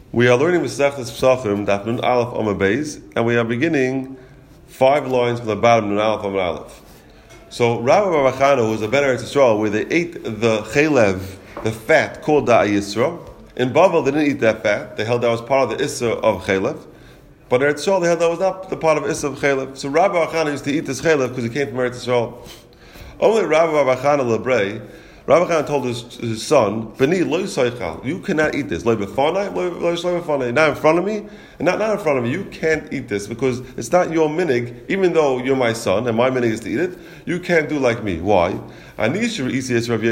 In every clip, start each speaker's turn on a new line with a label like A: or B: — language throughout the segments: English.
A: We are learning Masechtas Pesachim, Daf Nun Aleph Amud Beis, and we are beginning 5 lines from the bottom Nun Aleph Amud Aleph. So Rabbi Bar Bar Chana, who was a better Eretz Yisrael, where they ate the chelev, the fat called Da'i Yisrael. In Bavel, they didn't eat that fat. They held that was part of the Issa of chelev. But in Eretz Yisrael, they held that was not the part of Issa of chelev. So Rabbi Bar Chana used to eat this chelev because he came from Eretz Yisrael. Only Rabbi Bar Chana Lebrei, Rabbi Chana told his son, Beni, lo yisoichal, you cannot eat this. Lo befanai, lo befanai. Not in front of me, and not in front of me. You can't eat this because it's not your minig, even though you're my son, and my minig is to eat it. You can't do like me. Why? I saw Rabbi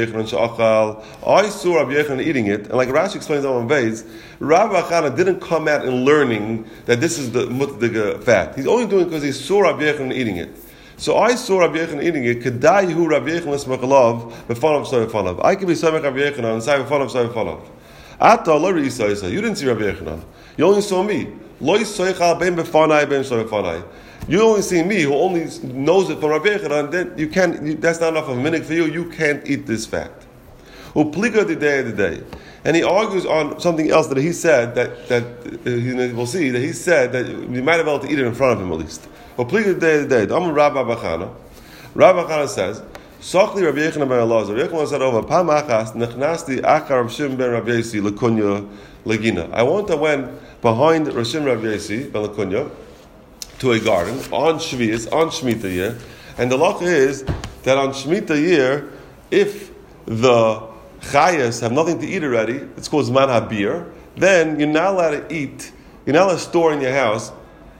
A: Yochanan eating it, and like Rashi explains on Beis, Rabbi Chana didn't come out in learning that this is the mutdig fat. He's only doing it because he saw Rabbi Yochanan eating it. So I saw Rabbi Yochanan eating it. Kedai hu Rabbi Yochanan l'smachalav b'fanav so b'fanav. I can be samech Rabbi Yochanan and say b'fanav so b'fanav. Ata lo re'isa. You didn't see Rabbi Yochanan. You only saw me. Lo yisoichal ben b'fanai ben so b'fanai. You only see me, who only knows it from Rabbi Yochanan. Then you can't. That's not enough of a minute for you. You can't eat this fat. Upliga the day. And he argues on something else that he said that we'll see that he said that we might have been able to eat it in front of him at least. Upliga the day. I'm Rabbi Bar Chana. Rabbi Chana says, "Sochli Rabbi Yochanan ben Elazar." Rabbi Yochanan said over Pam achas nechnasti achar Rav Shimon ben Rabbi Yosi lekunya legina. I went behind Rav Shimon Rabbi Yosi ben lekunya to a garden on Shvius, on Shemitah year, and the law is that on Shemitah year, if the chayas have nothing to eat already, it's called Zman HaBir, then you're not allowed to eat, you're not allowed to store in your house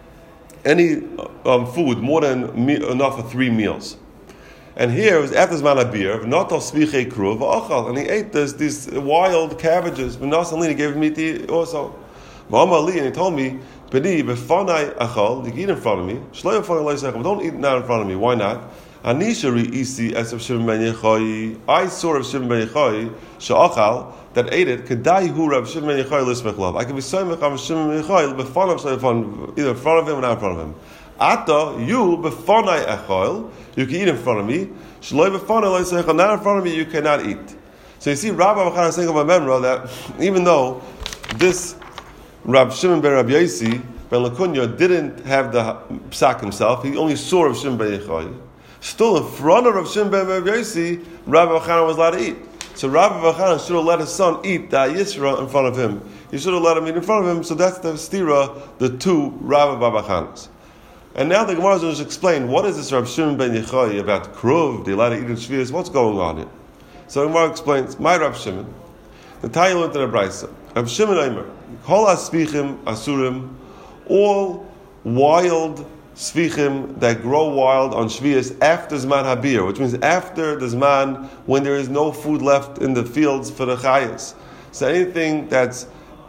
A: any food more than enough for 3 meals. And here it was after Zman HaBir, V'notal Svichei Kruv V'achal, and he ate these wild cabbages, V'nasalini gave me to eat also. V'amar li, and he told me, B'ni, b'fanai achal, you can eat in front of me, Shloi b'fanai lo yisachal, but don't eat now in front of me, why not? Anishari isi as Rav Shimon ben Yochai. I saw Rav Shimon ben Yochai she'achal that ate it. Kedai hu Rav Shimon ben Yochai l'smechlav. I can be soymech Rav Shimon ben Yochai b'fanav either in front of him or not in front of him. Ata you b'fanai achal, you can eat in front of me. Shloi b'fanai lo yisachal, not in front of me you cannot eat. So you see, Rabbi Bar Chana is saying of a memra that even though this Rav Shimon ben Rabbi Yosi ben Lekunya didn't have the psak himself, he only saw Rav Shimon ben Yochai. Still in front of Rav Shimon ben Rabbi Yosi, Rabbi Bar Chana was allowed to eat. So Rabbi Bar Chana should have let his son eat Da'i Yisra in front of him. He should have let him eat in front of him. So that's the stira, the two Rabbi Bar Chanas. And now the Gemara is going to explain what is this Rav Shimon ben Yochai about Kruv, they allowed to eat in Shvius, what's going on here? So the Gemara explains, my Rav Shimon, the Tanya learned in the Brisa, Rav Shimon Eimer, Kol HaSvichim Asurim, all wild Svichim that grow wild on Shvius after Zman HaBir, which means after the Zman when there is no food left in the fields for the Chayas. So anything that's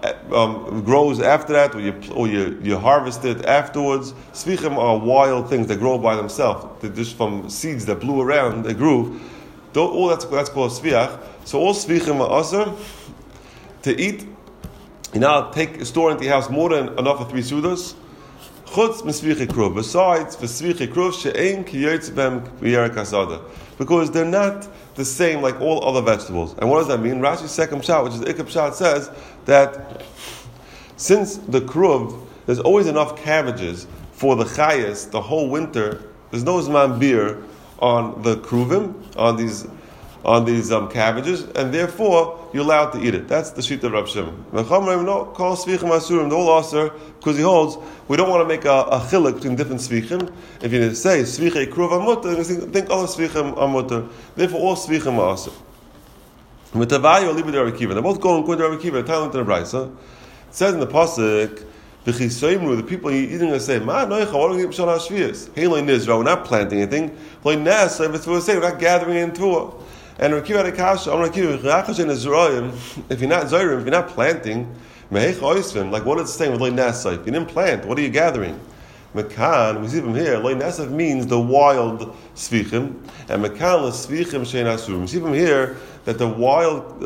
A: grows after that, or you harvest it afterwards, Svichim are wild things that grow by themselves. They're just from seeds that blew around, they grew. All that's called Sviach. So all Svichim are also to eat. You now store into your house more than enough for 3 sudas. Chutz misvichei kruv. Besides, for svichei kruv she'ein ki yotz b'hem v'yerek hasada, because they're not the same like all other vegetables. And what does that mean? Rashi's second pshat, which is the Ikar pshat, says that since the kruv, there's always enough cabbages for the chayas the whole winter. There's no zman bir on the kruvim, on these cabbages, and therefore you're allowed to eat it. That's the sheet of Rav Shimon. The whole aser, because he holds we don't want to make a chiluk between different svichim. If you say svichei kruv amutter, you think other svichim amutter. Therefore, all svichim are aser. With Tavayu Aliba de Rabbi Kiva, they're both going according to Rabbi Kiva. Thailand to the Brisa. It says in the pasuk, the people eating are saying, "Ma noicha, why don't we eat b'shana shvius? Hey, loy nizra, we're not planting anything. Loy nes, if it's for say, we're not gathering in tuah." And Rabbi Kiva had a kasha, if you're not zayrim, if you're not planting, like what is it saying with loy nasa? If you didn't plant, what are you gathering? Mekan, we see from here, loy nasa means the wild svichim, and mekan the svichim shein asurim. We see from here that the wild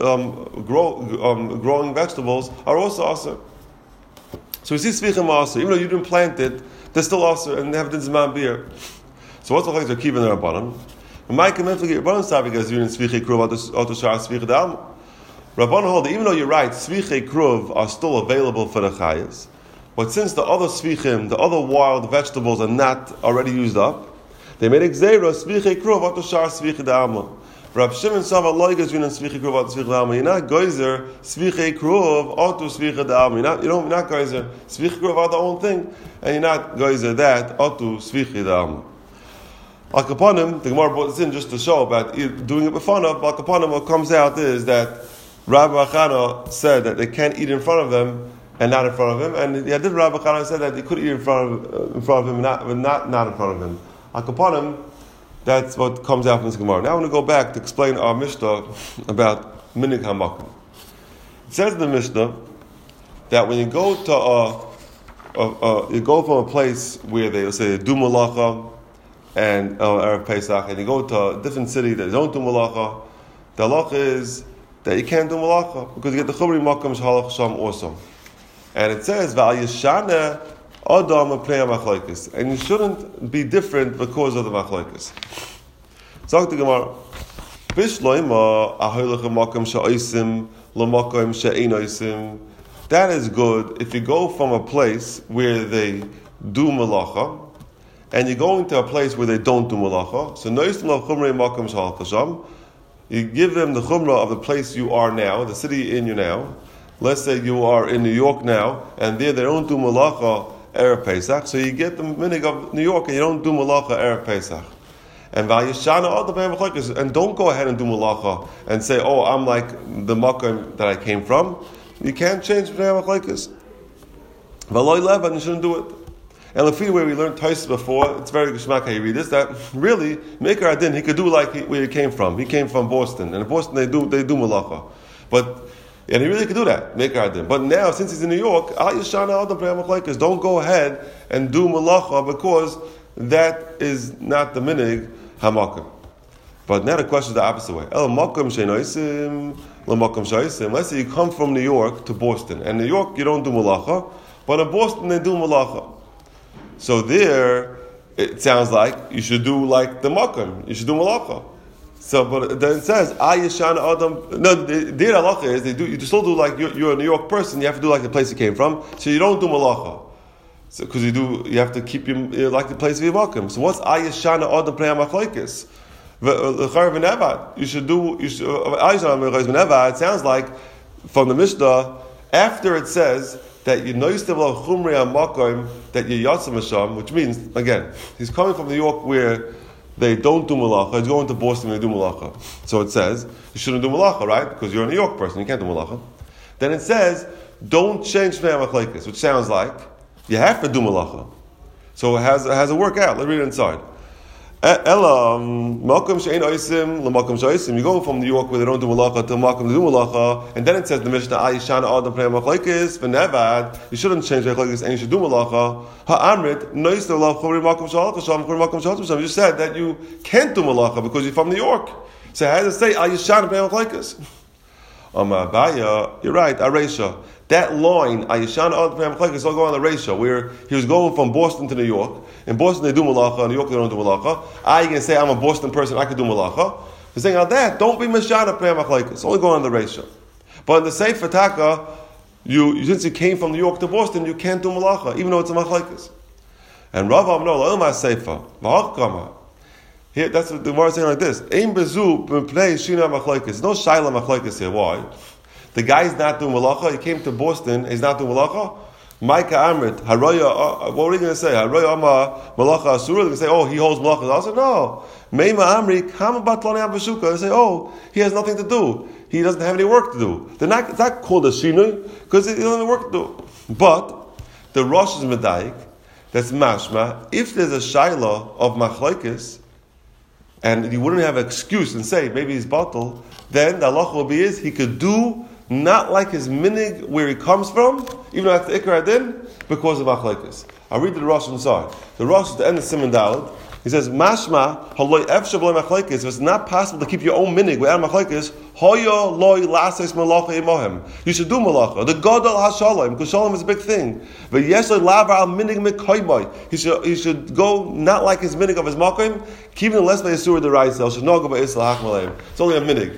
A: growing vegetables are also asur. So we see svichim asur, even though you didn't plant it, they're still asur, and they have zman bir. So what's the like to keep in their bottom? My comment to get bonus topic because you didn't speak kruv auto shar speak down. Rabban hold that even though you're right, Svichei Kruv are still available for the Chayas, but since the other Svichim, the other wild vegetables are not already used up, they made Xera, Svichei Kruv, Oto Shar Svichei Da'ama. Rab Shimon Sava Loigas Yunan Svichei Kruv, Oto Svichei Da'ama. You're not Geyser, Svichei Kruv, Oto Svichei Da'ama. You're not Geyser, Svichei Kruv are the own thing, and you're not Geyser that, Oto Svichei Da'ama. Al Kapanim, the Gemara brought this in just to show about doing it before of. Al Kapanim, what comes out is that Rabbi Achana said that they can't eat in front of them and not in front of him, and the Adid Rabbi Achana said that they could eat in front of him and not in front of him. Al Kapanim, that's what comes out from this Gemara. Now I want to go back to explain our Mishnah about Minig HaMakom. It says in the Mishnah that when you go to you go from a place where they say do malacha and Erev Pesach, and you go to a different city that don't do malacha, the halacha is that you can't do malacha because you get the chumri makom shalach sham also. And it says V'al yeshana adam apnei machlokes, and you shouldn't be different because of the machlokes. So the Gemara, Bishloima aholach makom she'osim lamakom she'ein osim. That is good if you go from a place where they do malacha and you go into a place where they don't do malacha. So noisim lo chumrei makom shalach sham. You give them the chumrah of the place you are now, the city you're in you now. Let's say you are in New York now, and there they don't do malacha Erev Pesach, so you get the minig of New York and you don't do malacha Erev Pesach. And and don't go ahead and do malacha and say, oh, I'm like the makom that I came from. You can't change b'nei machlokes. V'loi levan, you shouldn't do it. And the way we learned Taisus before, it's very geschmack how you read this, that really, Meikar Adin, he could do like where he came from. He came from Boston. And in Boston they do malacha. And he really could do that, Meikar Adin. But now, since he's in New York, don't go ahead and do malacha because that is not the minig hamakom. But now the question is the opposite way. Let's say you come from New York to Boston. And in New York you don't do malacha, but in Boston they do malacha. So there, it sounds like you should do like the makom. You should do malacha. So, but then it says, Ayishana Adam. No, the halacha is you still do like you're a New York person. You have to do like the place you came from. So you don't do malacha. So because you have to keep your like the place of your makom. So what's Ayishana Adam pnei machlokes? You should do. It sounds like from the Mishnah after it says that you know you still have chumrei hamakom that you yatzim hasham, which means again he's coming from New York where they don't do malacha. He's going to Boston and they do malacha. So it says you shouldn't do malacha, right? Because you're a New York person, you can't do malacha. Then it says don't change b'nei machlokes, which sounds like you have to do malacha. So it has a workout. Let's read it inside. Ella makom she'ein oisim lemakom she'oisim. You go from New York where they don't do malacha to makom to do malacha, and then it says the Mishnah Ayishana Adam pnei machlokes v'nevad. You shouldn't change machlokes and you should do malacha. Ha'amrit noisel lo chumrei makom shalach sham chumrei makom shalach sham. You just said that you can't do malacha because you're from New York. So how does it say Ayishana pnei machlokes? You're right. Areisha. That line, Ayishana Adam pnei machlokes, is all going on the Reisha, where he was going from Boston to New York. In Boston they do malacha, in New York they don't do malacha. You can say I'm a Boston person, I could do malacha. He's saying on that, don't be mishana pnei machlokes. It's only going on the Reisha. But in the Sefer Taka, since you came from New York to Boston, you can't do malacha, even though it's a machlokes. And Rav Amno La'ilma Sefer V'Hachkama. Here, that's what the Gemara is saying like this: Ein bezu b'pnei shina machlokes. No shaila machlokes here. Why? The guy's not doing malacha. He came to Boston. He's not doing malacha. Maika Amrit Haraya. What are we going to say? Haraya Ama Malacha Asura. They're going to say, oh, he holds malacha. I said, no. Meima Amri Kama Batlani Abashuka. They say, oh, he has nothing to do. He doesn't have any work to do. It's not called a shinui because he doesn't have any work to do. But the Rosh is medayik. That's mashma. If there's a shaila of machlokes, and you wouldn't have an excuse and say maybe he's batal, then the halacha will be he could do not like his minig where he comes from, even though that's the ikar adin, because of machlokes. I'll read the Rosh inside. The Rosh is the end of Siman Daled. He says, Mashma, haloi efshe b'loi machlokes, if it's not possible to keep your own minig without machlokes, hoyo loi lases malacha imohem. You should do malacha. The godol ha-shalom, because shalom is a big thing. V'yesoi lavar al minig mikoymoi. He should go not like his minig of his makom, keeping the less by Yisur the right cell, should not go by Isla hachmaleim. It's only a minig.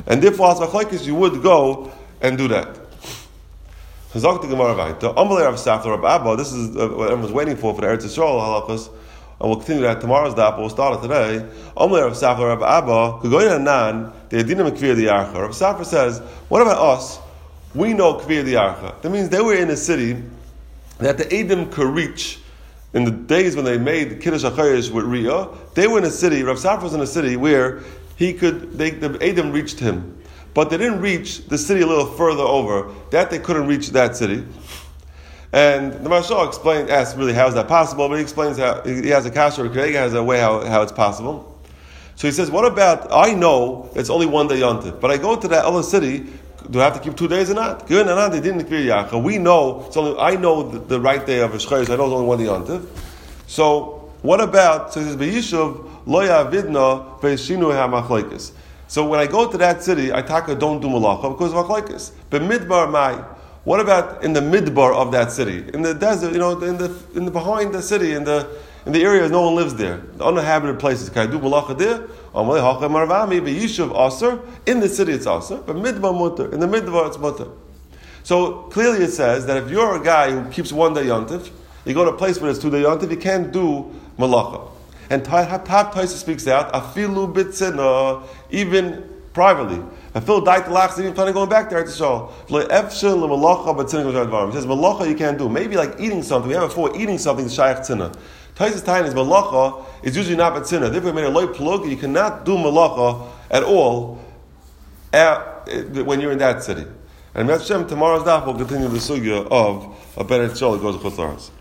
A: And therefore, as machlokes, you would go and do that. Zok the Gemara weiter. Amalei Rav Safra Rav Abba. This is what everyone's waiting for the Eretz Yisrael halachos, and we'll continue that tomorrow's daf. We'll start it today. Amalei Rav Safra Rav Abba. Kugoyin Anan. The Adinam Kvir the Archa. Rav Safra says, what about us? We know Kvir the Archa. That means they were in a city that the Edom could reach. In the days when they made Kiddush HaChayesh with Riyah, they were in a city. Rav Safra was in a city where the Edom reached him. But they didn't reach the city a little further over. That they couldn't reach that city. And the Marshal asks really how is that possible, but he explains how he has a kasha or Krega has a way how it's possible. So he says, what about, I know it's only one day yontif, but I go to that other city, do I have to keep 2 days or not? Good, and they didn't clear Yacha. We know, I know the right day of Shchayis, I know it's only one day yontif. So what about, so he says, B'yishuv lo yavidna ve'shinu ha'machlekes. So when I go to that city, I don't do malacha because of machlekes. But midbar mai. What about in the midbar of that city, in the desert? In the behind the city, in the areas no one lives there, the uninhabited places. Can I do malacha there? In the city it's aser, but midbar mutter. In the midbar it's mutter. So clearly it says that if you're a guy who keeps 1 day yontif, you go to a place where it's 2 day yontif, you can't do malacha. And Top Taisa speaks out, afilu bitzina, even privately. Afil dait lachs, even planning going back there to show. He says malacha you can't do. Maybe like eating something. We have before eating something shayach tzina. Taisa's time is malacha is usually not batzina. Therefore, made a loy plug. You cannot do malacha at all when you're in that city. And Hashem, tomorrow's daf will continue the sugya of a Beret Shol that goes to Chutz La'aretz.